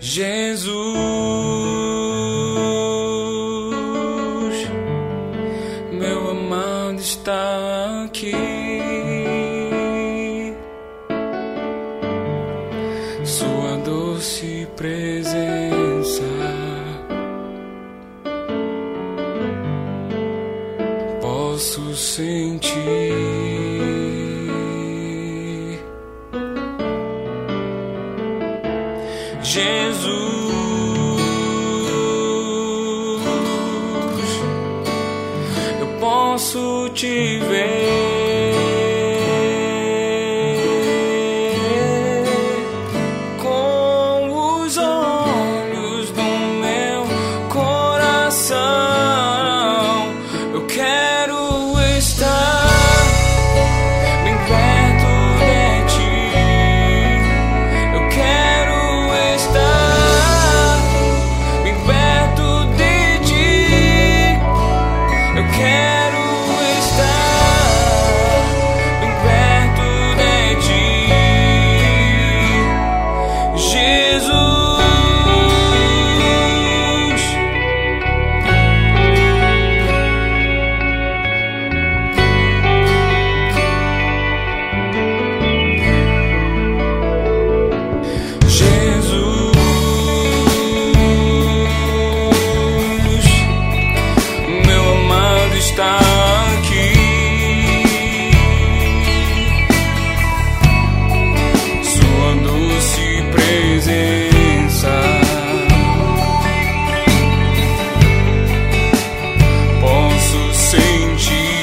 Jesus, meu amado está aqui. Sua doce presença posso sentir. Jesus, eu posso te ver com os olhos do meu coração. Eu quero estar bem perto de ti. Eu quero estar bem perto de ti. Eu quero estar bem perto de ti, Jesus. Meu amado está aqui. Sua doce presença posso sentir.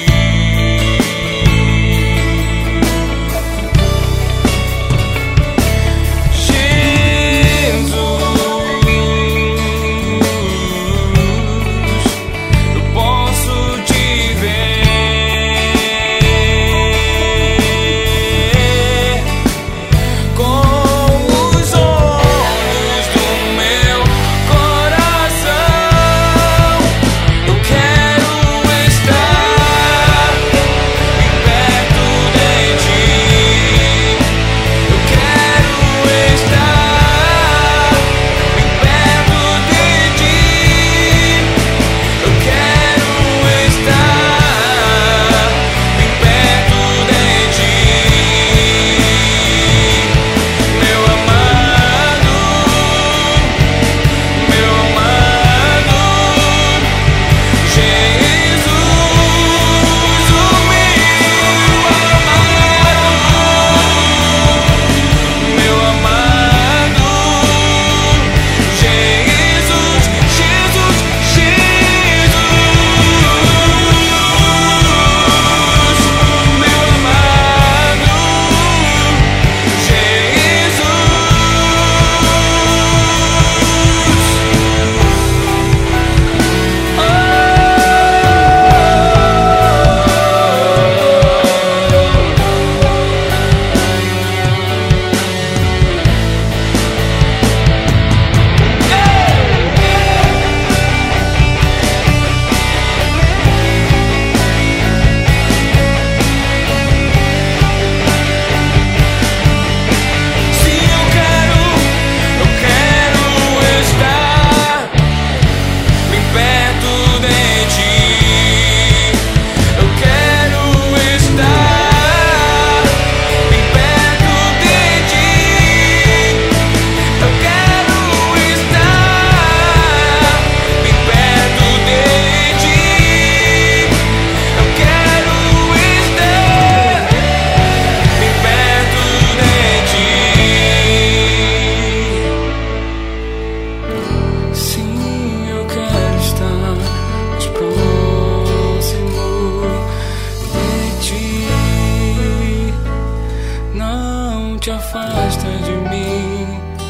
Te afasta de mim,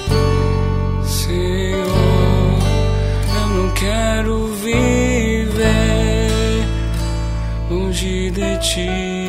Senhor. Eu não quero viver longe de ti.